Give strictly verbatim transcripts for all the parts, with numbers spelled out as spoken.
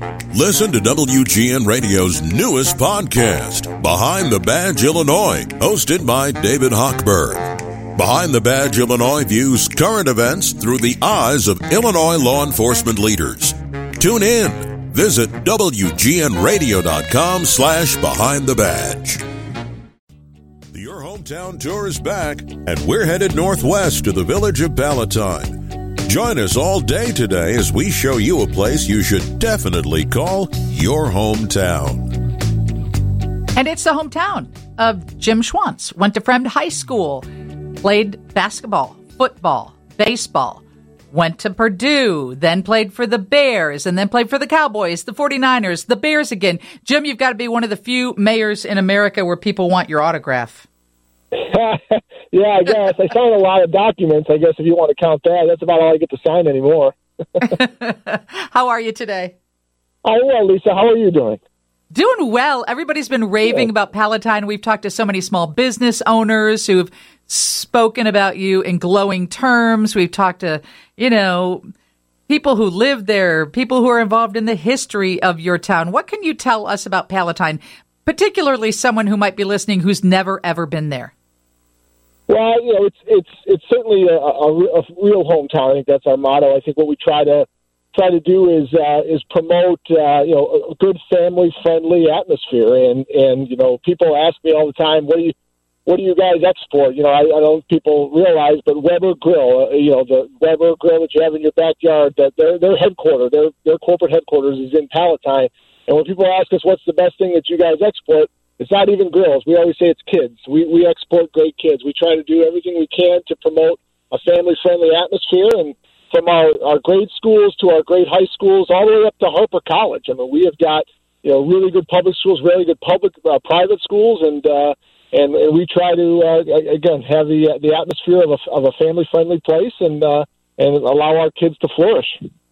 Listen to W G N Radio's newest podcast, Behind the Badge Illinois, hosted by David Hochberg. Behind the Badge Illinois views current events through the eyes of Illinois law enforcement leaders. Tune in. Visit W G N radio dot com slash behind the badge. Your hometown tour is back, and we're headed northwest to the village of Palatine. Join us all day today as we show you a place you should definitely call your hometown. And it's the hometown of Jim Schwantz. Went to Fremd High School, played basketball, football, baseball, went to Purdue, then played for the Bears, and then played for the Cowboys, the forty-niners, the Bears again. Jim, you've got to be one of the few mayors in America where people want your autograph. Yeah, I guess. I sign a lot of documents, I guess, if you want to count that. That's about all I get to sign anymore. How are you today? I'm well, Lisa. How are you doing? Doing well. Everybody's been raving yeah. about Palatine. We've talked to so many small business owners who've spoken about you in glowing terms. We've talked to, you know, people who live there, people who are involved in the history of your town. What can you tell us about Palatine, particularly someone who might be listening who's never, ever been there? Well, you know, it's it's it's certainly a, a, a real hometown. I think that's our motto. I think what we try to try to do is uh, is promote uh, you know a good family friendly atmosphere. And and you know, people ask me all the time, what do you what do you guys export? You know, I, I don't think people realize, but Weber Grill, uh, you know, the Weber Grill that you have in your backyard, that their their headquarters, their their corporate headquarters is in Palatine. And when people ask us what's the best thing that you guys export, it's not even grills. We always say it's kids. We we export great kids. We try to do everything we can to promote a family-friendly atmosphere, and from our, our grade schools to our great high schools, all the way up to Harper College. I mean, we have got you know really good public schools, really good public uh, private schools, and uh, and and we try to uh, again have the the atmosphere of a of a family-friendly place, and uh, and allow our kids to flourish.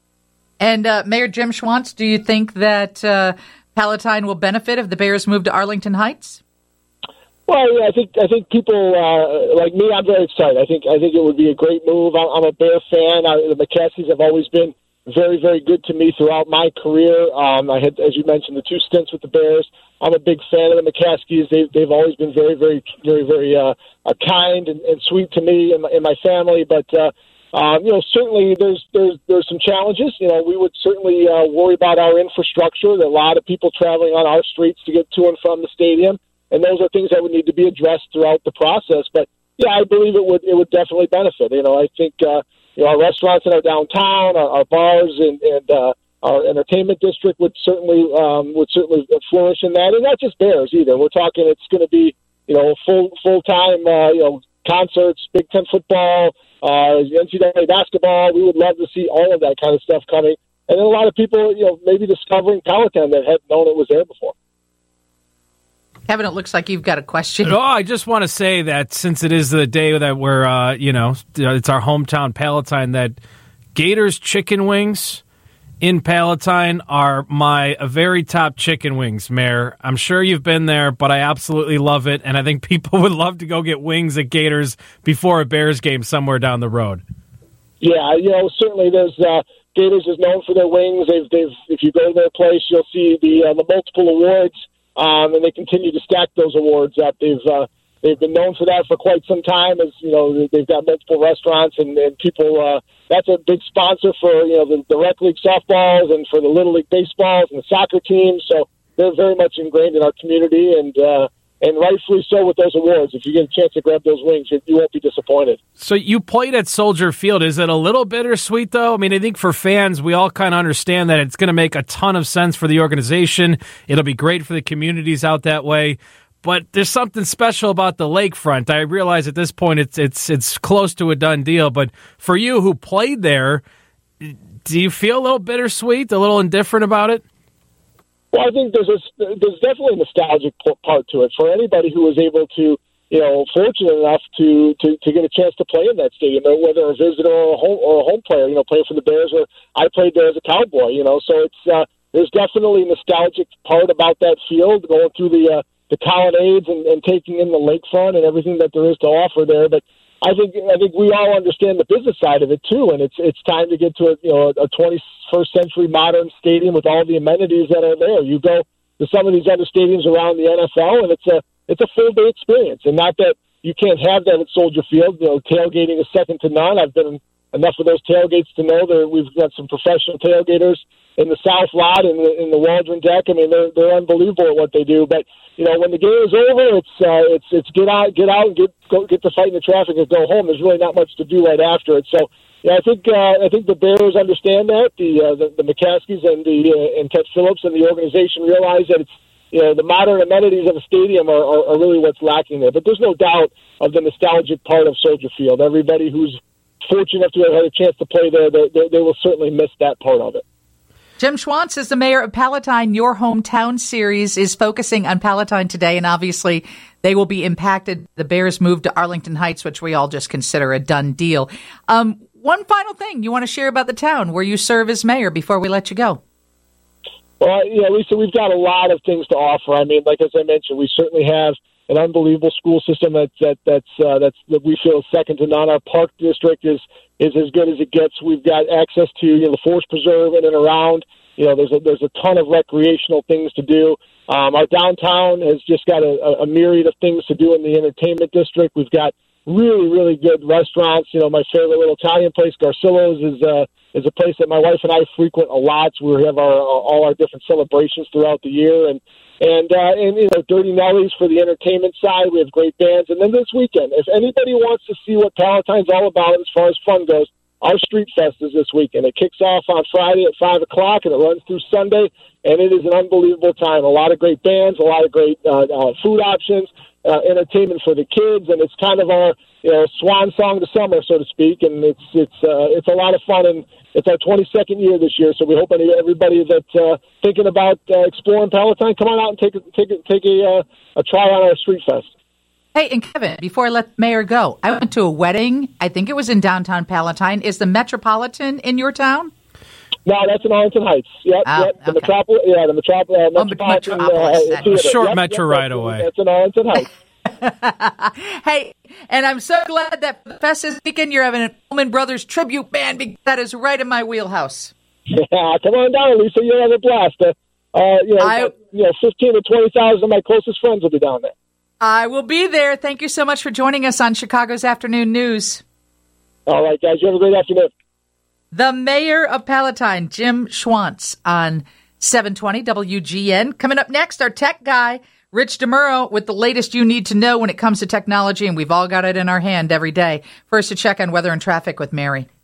And uh, Mayor Jim Schwantz, do you think that Uh Palatine will benefit if the Bears move to Arlington Heights? Well, yeah, I think I think people uh, like me. I'm very excited. I think I think it would be a great move. I'm, I'm a Bear fan. I, the McCaskies have always been very, very good to me throughout my career. Um, I had, as you mentioned, the two stints with the Bears. I'm a big fan of the McCaskies. They've they've always been very, very, very, very uh, uh, kind and, and sweet to me and my, and my family. But uh, Um, you know, certainly there's there's there's some challenges. You know, we would certainly uh, worry about our infrastructure. There are a lot of people traveling on our streets to get to and from the stadium, and those are things that would need to be addressed throughout the process. But yeah, I believe it would it would definitely benefit. You know, I think uh, you know our restaurants in our downtown, our, our bars, and, and uh, our entertainment district would certainly um, would certainly flourish in that, and not just Bears either. We're talking it's going to be you know full full time uh, you know concerts, Big Ten football. Uh, N C double A basketball, we would love to see all of that kind of stuff coming. And then a lot of people, you know, maybe discovering Palatine that hadn't known it was there before. Kevin, it looks like you've got a question. Oh, I just want to say that since it is the day that we're, uh, you know, it's our hometown Palatine, that Gators chicken wings in Palatine are my very top chicken wings, Mayor. I'm sure you've been there, but I absolutely love it, and I think people would love to go get wings at Gators before a Bears game somewhere down the road. Yeah, you know, certainly there's uh, Gators is known for their wings. They've, they've, if you go to their place, you'll see the uh, the multiple awards, um, and they continue to stack those awards up. They've uh, they've been known for that for quite some time. As you know, they've got multiple restaurants, and, and people. Uh, That's a big sponsor for you know the, the rec league softballs and for the little league baseballs and the soccer teams. So they're very much ingrained in our community, and uh, and rightfully so with those awards. If you get a chance to grab those wings, you, you won't be disappointed. So you played at Soldier Field. Is it a little bittersweet though? I mean, I think for fans, we all kind of understand that it's going to make a ton of sense for the organization. It'll be great for the communities out that way. But there's something special about the lakefront. I realize at this point it's it's it's close to a done deal. But for you who played there, do you feel a little bittersweet, a little indifferent about it? Well, I think there's a, there's definitely a nostalgic part to it for anybody who was able to, you know, fortunate enough to, to, to get a chance to play in that stadium, whether a visitor or a home or a home player, you know, playing for the Bears. Or I played there as a Cowboy, you know, so it's uh, there's definitely a nostalgic part about that field, going through the uh, the colonnades and, and taking in the lakefront and everything that there is to offer there. But I think I think we all understand the business side of it too, and it's it's time to get to a you know a twenty-first century modern stadium with all the amenities that are there. You go to some of these other stadiums around the N F L, and it's a it's a full day experience, and not that you can't have that at Soldier Field. You know, tailgating is second to none. I've been enough of those tailgates to know that we've got some professional tailgaters in the South Lot and in the, in the Waldron deck. I mean, they're they're unbelievable at what they do. But you know, when the game is over, it's uh, it's it's get out, get out, and get go, get to fight in the traffic and go home. There's really not much to do right after it. So, yeah, I think uh, I think the Bears understand that. The uh, the, the McCaskies and the uh, and Ted Phillips and the organization realize that it's you know the modern amenities of a stadium are, are, are really what's lacking there. But there's no doubt of the nostalgic part of Soldier Field. Everybody who's fortunate enough to have had a chance to play there, they, they, they will certainly miss that part of it. Jim Schwantz is the mayor of Palatine. Your Hometown series is focusing on Palatine today, and obviously they will be impacted. The Bears moved to Arlington Heights, which we all just consider a done deal. Um, one final thing you want to share about the town where you serve as mayor before we let you go. Well, yeah, Lisa, we've got a lot of things to offer. I mean, like as I mentioned, we certainly have an unbelievable school system that, that that's uh, that's that we feel is second to none. Our park district is is as good as it gets. We've got access to you know the Forest Preserve in and around. You know, there's a there's a ton of recreational things to do. Um, our downtown has just got a, a myriad of things to do in the entertainment district. We've got really really good restaurants. You know, my favorite little Italian place, Garcillo's, is uh, is a place that my wife and I frequent a lot. So we have our all our different celebrations throughout the year, and. And, uh, and, you know, Dirty Nellies for the entertainment side. We have great bands. And then this weekend, if anybody wants to see what Palatine's all about as far as fun goes, our Street Fest is this weekend. It kicks off on Friday at five o'clock, and it runs through Sunday. And it is an unbelievable time. A lot of great bands, a lot of great uh, uh, food options, uh, entertainment for the kids. And it's kind of our, you know, swan song to summer, so to speak. And it's it's uh, it's a lot of fun. And it's our twenty-second year this year, so we hope any, everybody that's uh, thinking about uh, exploring Palatine, come on out and take a, take a, take a, uh, a try on our Street Fest. Hey, and Kevin, before I let Mayor go, I went to a wedding. I think it was in downtown Palatine. Is the Metropolitan in your town? No, that's in Arlington Heights. Yep, oh, yep. The okay. Metropolis, yeah, the Metrop- uh, Metropolitan. Oh, Metropolis. Uh, theater. Short yep, metro yep, right that's, away. That's in Arlington Heights. Hey, and I'm so glad that for the fest this weekend you're having an Allman Brothers tribute band because that is right in my wheelhouse. Yeah, come on down, Lisa. You'll have a blast. Uh, uh, you know, I, you know, fifteen to twenty thousand of my closest friends will be down there. I will be there. Thank you so much for joining us on Chicago's Afternoon News. All right, guys. You have a great afternoon. The mayor of Palatine, Jim Schwantz, on seven twenty W G N. Coming up next, our tech guy, Rich DeMuro, with the latest you need to know when it comes to technology, and we've all got it in our hand every day. First, a check on weather and traffic with Mary.